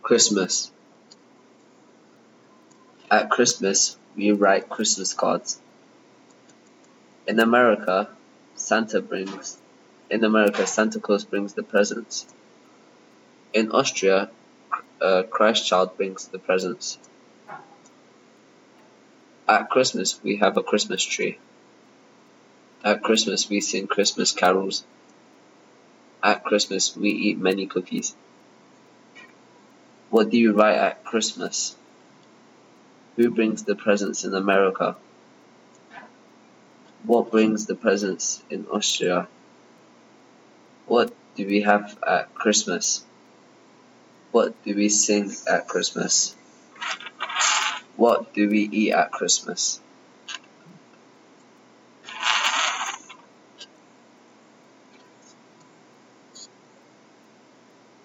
Christmas. At Christmas, we write Christmas cards. In America, Santa Claus brings the presents. In Austria, Christ Child brings the presents. At Christmas, we have a Christmas tree. At Christmas, we sing Christmas carols. At Christmas, we eat many cookies. What do you write at Christmas? Who brings the presents in America? What brings the presents in Austria? What do we have at Christmas? What do we sing at Christmas? What do we eat at Christmas?